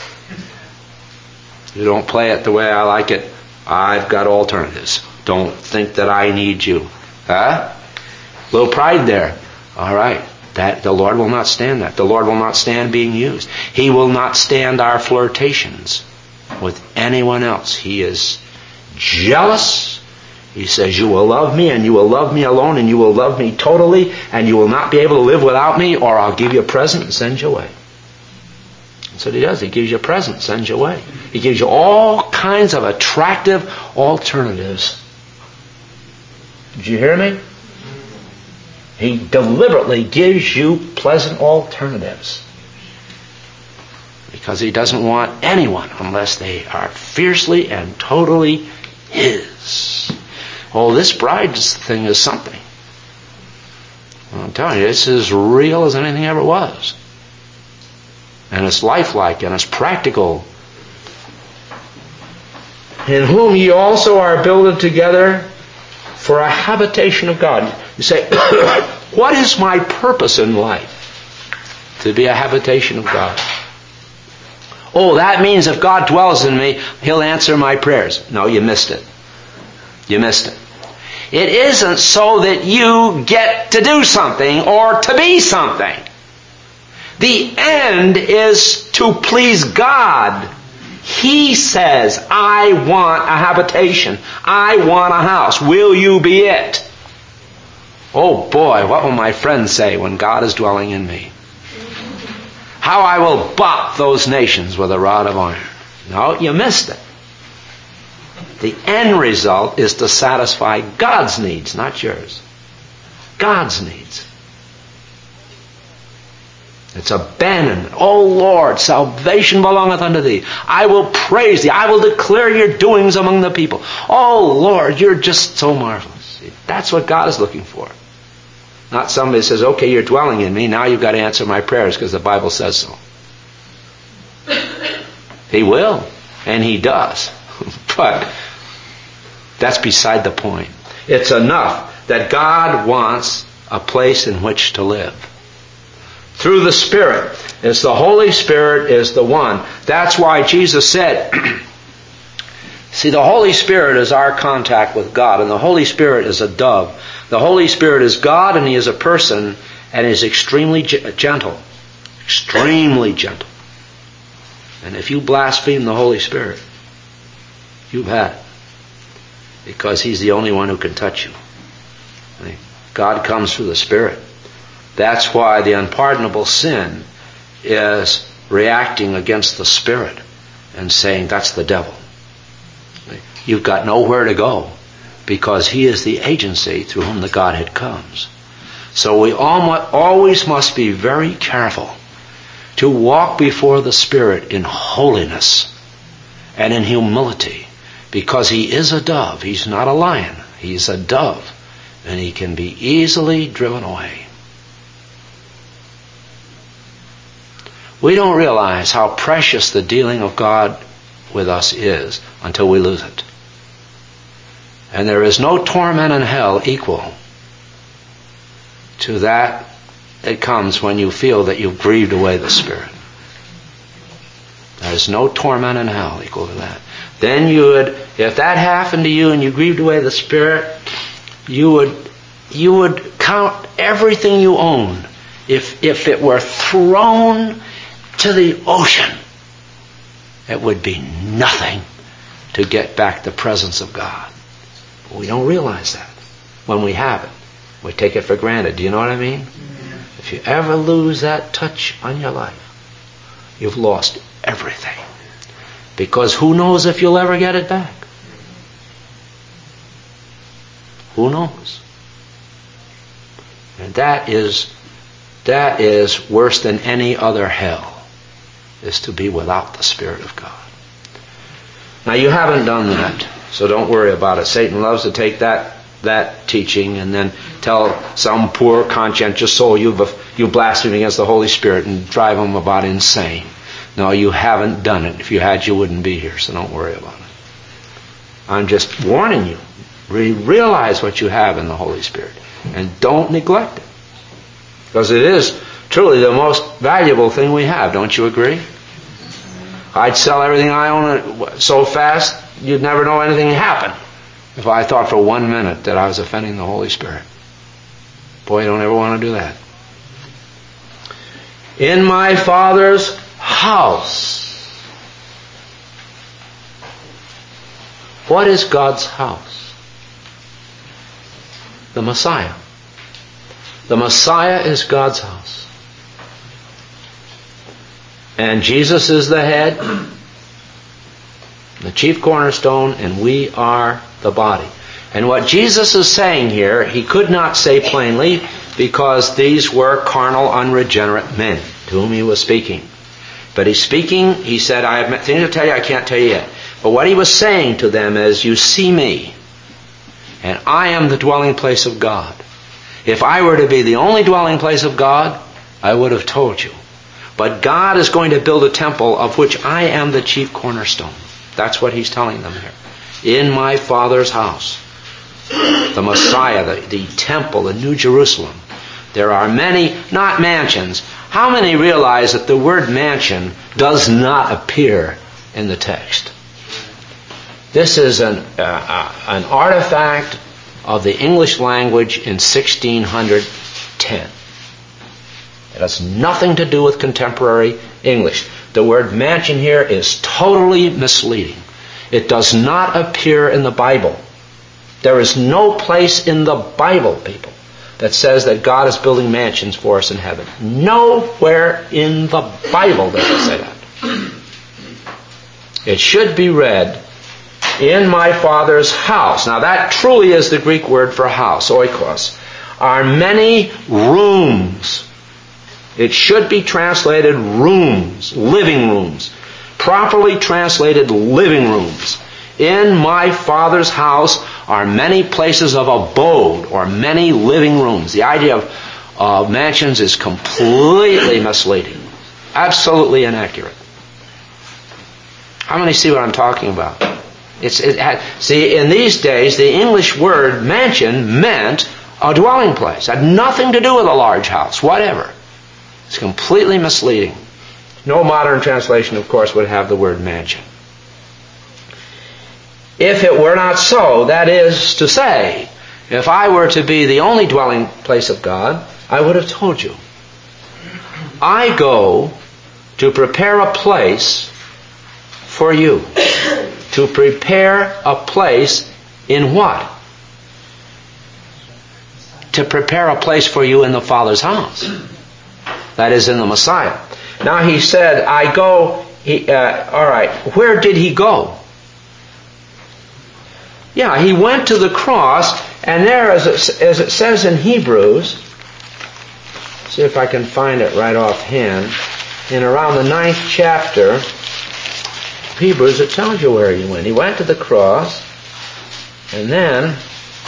Speaker 1: You don't play it the way I like it. I've got alternatives. Don't think that I need you. Huh? Little pride there. All right. That the Lord will not stand that. The Lord will not stand being used. He will not stand our flirtations with anyone else. He is jealous. He says, you will love me, and you will love me alone, and you will love me totally, and you will not be able to live without me, or I'll give you a present and send you away. That's what He does. He gives you a present, sends you away. He gives you all kinds of attractive alternatives. Did you hear me? He deliberately gives you pleasant alternatives. Because He doesn't want anyone unless they are fiercely and totally His. Oh, this bride thing is something. I'm telling you, it's as real as anything ever was. And it's lifelike and it's practical. In whom ye also are builded together for a habitation of God. You say, what is my purpose in life? to be a habitation of God. Oh, that means if God dwells in me, He'll answer my prayers. No, you missed it. You missed it. It isn't so that you get to do something or to be something. The end is to please God. He says, I want a habitation. I want a house. Will you be it? Oh boy, what will my friends say when God is dwelling in me? How I will bop those nations with a rod of iron. No, you missed it. The end result is to satisfy God's needs, not yours. God's needs. It's abandonment. Oh Lord, salvation belongeth unto Thee. I will praise Thee. I will declare Your doings among the people. Oh Lord, You're just so marvelous. That's what God is looking for. Not somebody says, okay, you're dwelling in me, now you've got to answer my prayers because the Bible says so. He will, and He does. But that's beside the point. It's enough that God wants a place in which to live. Through the Spirit. It's the Holy Spirit is the one. That's why Jesus said, see, the Holy Spirit is our contact with God, and the Holy Spirit is a dove. The Holy Spirit is God, and He is a person, and is extremely gentle. Extremely gentle. And if you blaspheme the Holy Spirit, you've had it. Because He's the only one who can touch you. God comes through the Spirit. That's why the unpardonable sin is reacting against the Spirit and saying, that's the devil. You've got nowhere to go because He is the agency through whom the Godhead comes. So we always must be very careful to walk before the Spirit in holiness and in humility, because He is a dove. He's not a lion. He's a dove, and He can be easily driven away. We don't realize how precious the dealing of God with us is until we lose it. And there is no torment in hell equal to that that comes when you feel that you've grieved away the Spirit. There is no torment in hell equal to that. Then you would, if that happened to you and you grieved away the Spirit, you would you would count everything you own. If if it were thrown to the ocean, it would be nothing to get back the presence of God. But we don't realize that when we have it. We take it for granted. Do you know what I mean? Yeah. If you ever lose that touch on your life, you've lost everything. Because who knows if you'll ever get it back? Who knows? And that is that is worse than any other hell, is to be without the Spirit of God. Now you haven't done that, so don't worry about it. Satan loves to take that that teaching and then tell some poor conscientious soul you've you blasphemed against the Holy Spirit and drive them about insane. No, you haven't done it. If you had, you wouldn't be here, so don't worry about it. I'm just warning you. Re- realize what you have in the Holy Spirit and don't neglect it. Because it is truly the most valuable thing we have. Don't you agree? I'd sell everything I own so fast you'd never know anything happened if I thought for one minute that I was offending the Holy Spirit. Boy, you don't ever want to do that. In my Father's house. What is God's house? The Messiah. The Messiah is God's house. And Jesus is the head, the chief cornerstone, and we are the body. And what Jesus is saying here, He could not say plainly because these were carnal, unregenerate men to whom He was speaking. But He's speaking, He said, I have things to tell you I can't tell you yet. But what He was saying to them is, you see me, and I am the dwelling place of God. If I were to be the only dwelling place of God, I would have told you. But God is going to build a temple of which I am the chief cornerstone. That's what He's telling them here. In my Father's house. The Messiah, the, the temple, the New Jerusalem. There are many, not mansions. How many realize that the word mansion does not appear in the text? This is an, uh, uh, an artifact of the English language in sixteen ten. It has nothing to do with contemporary English. The word mansion here is totally misleading. It does not appear in the Bible. There is no place in the Bible, people, that says that God is building mansions for us in heaven. Nowhere in the Bible does it say that. It should be read, in my Father's house. Now that truly is the Greek word for house, oikos, are many rooms. It should be translated rooms, living rooms. Properly translated living rooms. In my Father's house are many places of abode, or many living rooms. The idea of uh, mansions is completely misleading. Absolutely inaccurate. How many see what I'm talking about? It's, it had, see, in these days, the English word mansion meant a dwelling place. It had nothing to do with a large house, whatever. It's completely misleading. No modern translation, of course, would have the word mansion. If it were not so, that is to say, if I were to be the only dwelling place of God, I would have told you. I go to prepare a place for you. To prepare a place in what? To prepare a place for you in the Father's house. That is, in the Messiah. Now he said, I go, he, uh, all right, where did he go? Yeah, he went to the cross, and there, as it, as it says in Hebrews, see if I can find it right offhand, in around the ninth chapter of Hebrews, it tells you where he went. He went to the cross, and then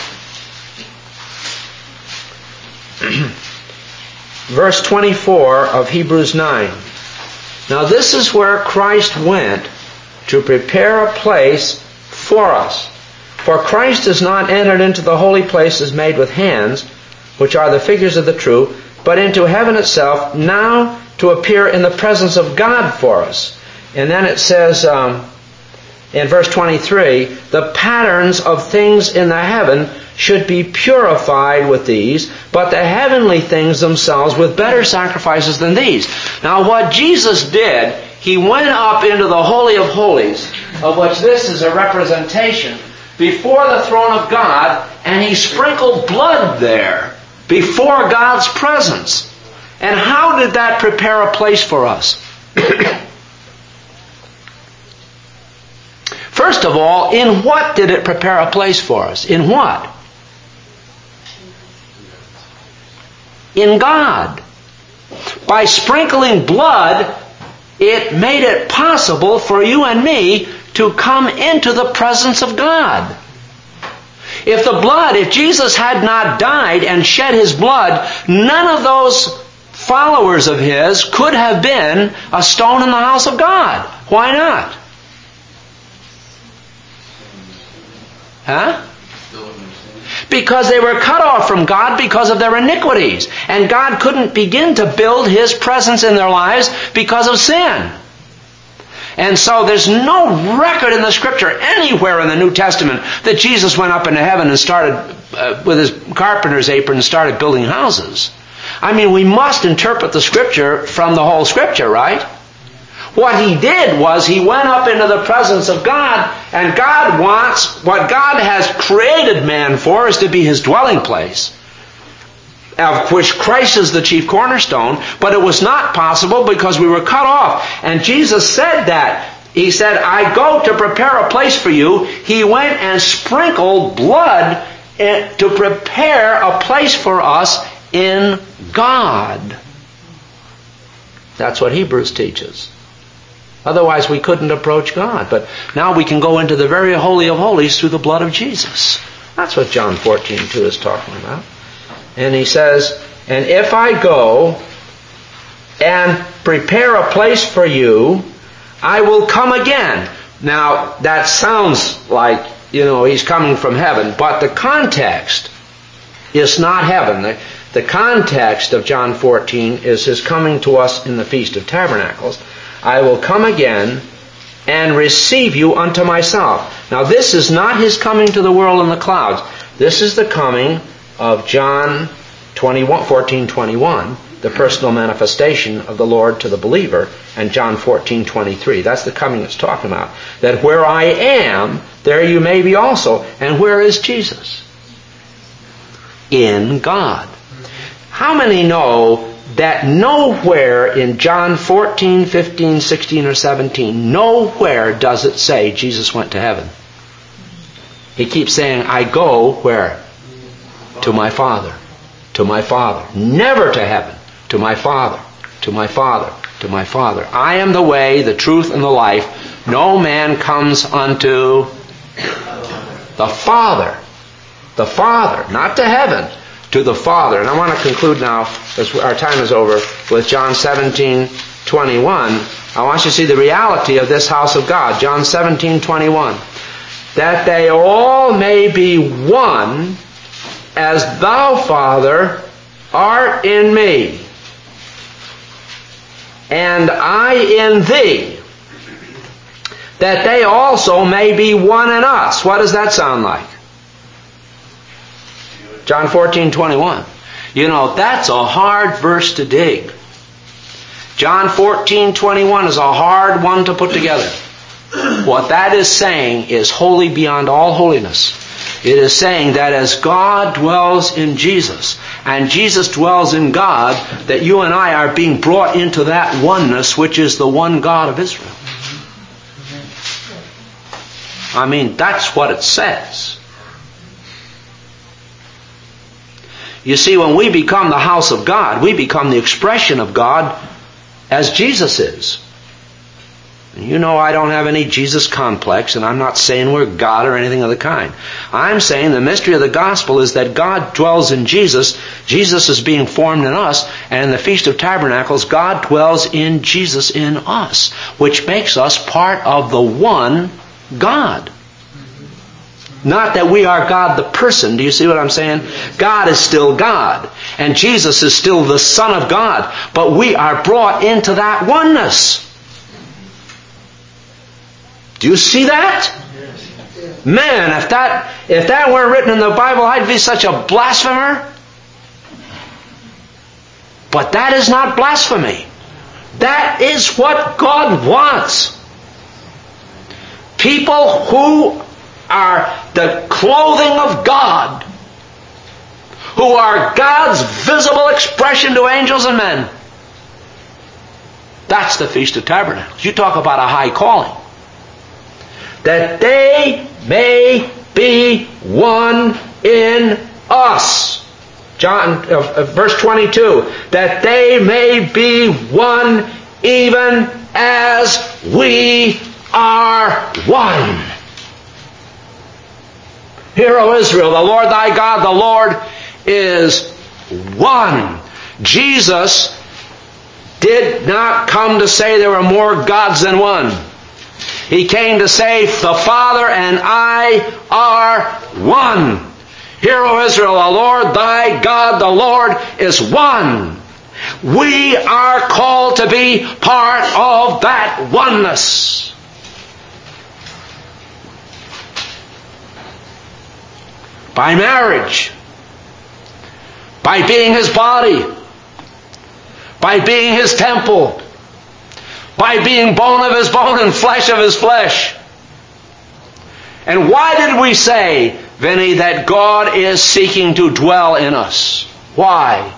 Speaker 1: verse twenty-four of Hebrews nine. Now this is where Christ went to prepare a place for us. For Christ has not entered into the holy places made with hands, which are the figures of the true, but into heaven itself, now to appear in the presence of God for us. And then it says um, in verse twenty-three, the patterns of things in the heaven should be purified with these, but the heavenly things themselves with better sacrifices than these. Now what Jesus did, He went up into the Holy of Holies, of which this is a representation, before the throne of God, and He sprinkled blood there before God's presence. And how did that prepare a place for us? First of all, in what did it prepare a place for us? In what? In God. By sprinkling blood, it made it possible for you and me to come into the presence of God. If the blood, if Jesus had not died and shed His blood, none of those followers of His could have been a stone in the house of God. Why not? Huh? Because they were cut off from God because of their iniquities. And God couldn't begin to build His presence in their lives because of sin. And so there's no record in the Scripture anywhere in the New Testament that Jesus went up into heaven and started uh, with His carpenter's apron and started building houses. I mean, we must interpret the Scripture from the whole Scripture, right? What He did was He went up into the presence of God, and God wants, what God has created man for is to be His dwelling place, of which Christ is the chief cornerstone, but it was not possible because we were cut off. And Jesus said that. He said, I go to prepare a place for you. He went and sprinkled blood to prepare a place for us in God. That's what Hebrews teaches. Otherwise we couldn't approach God. But now we can go into the very holy of holies through the blood of Jesus. That's what John fourteen two is talking about. And he says, and if I go and prepare a place for you, I will come again. Now, that sounds like, you know, He's coming from heaven, but the context is not heaven. The, the context of John fourteen is his coming to us in the Feast of Tabernacles. I will come again and receive you unto myself. Now this is not his coming to the world in the clouds. This is the coming of John fourteen twenty-one, the personal manifestation of the Lord to the believer, and John fourteen twenty-three. That's the coming it's talking about. That where I am, there you may be also. And where is Jesus? In God. How many know that nowhere in John fourteen, fifteen, sixteen, or seventeen, nowhere does it say Jesus went to heaven? He keeps saying, I go where? To my Father. To my Father. Never to heaven. To my Father. To my Father. To my Father. I am the way, the truth, and the life. No man comes unto the Father. The Father. Not to heaven. To the Father. And I want to conclude now, as our time is over, with John seventeen twenty-one. I want you to see the reality of this house of God. John seventeen twenty-one. That they all may be one, as thou, Father, art in me, and I in thee, that they also may be one in us. What does that sound like? John fourteen twenty-one. You know, that's a hard verse to dig. John fourteen twenty-one is a hard one to put together. What that is saying is holy beyond all holiness. It is saying that as God dwells in Jesus, and Jesus dwells in God, that you and I are being brought into that oneness, which is the one God of Israel. I mean, that's what it says. You see, when we become the house of God, we become the expression of God as Jesus is. You know, I don't have any Jesus complex, and I'm not saying we're God or anything of the kind. I'm saying the mystery of the gospel is that God dwells in Jesus. Jesus is being formed in us, and in the Feast of Tabernacles, God dwells in Jesus in us, which makes us part of the one God. Not that we are God the person. Do you see what I'm saying? God is still God, and Jesus is still the Son of God, but we are brought into that oneness. Do you see that? Man, if that if that weren't written in the Bible, I'd be such a blasphemer. But that is not blasphemy. That is what God wants. People who are the clothing of God, who are God's visible expression to angels and men. That's the Feast of Tabernacles. You talk about a high calling. That they may be one in us. John, uh, verse twenty-two. That they may be one even as we are one. Hear, O Israel, the Lord thy God, the Lord is one. Jesus did not come to say there were more gods than one. He came to say, the Father and I are one. Hear, O Israel, the Lord thy God, the Lord is one. We are called to be part of that oneness. By marriage. By being His body. By being His temple. By being bone of His bone and flesh of His flesh. And why did we say, Vinny, that God is seeking to dwell in us? Why?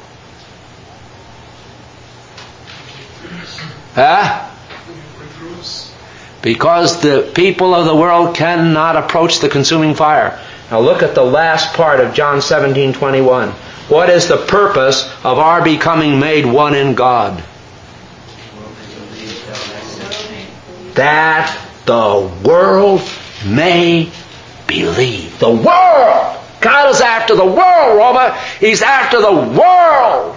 Speaker 1: Huh? Because the people of the world cannot approach the consuming fire. Now look at the last part of John seventeen twenty-one. What is the purpose of our becoming made one in God? That the world may believe. The world! God is after the world, Roma. He's after the world.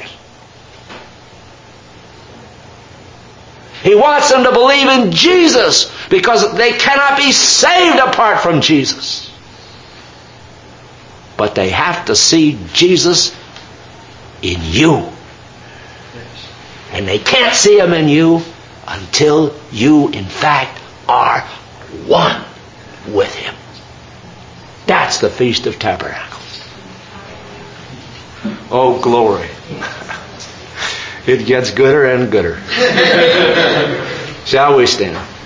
Speaker 1: He wants them to believe in Jesus because they cannot be saved apart from Jesus. But they have to see Jesus in you.
Speaker 3: Yes.
Speaker 1: And they can't see Him in you until you, in fact, are one with Him. That's the Feast of Tabernacles. Oh, glory. It gets gooder and gooder. Shall we stand?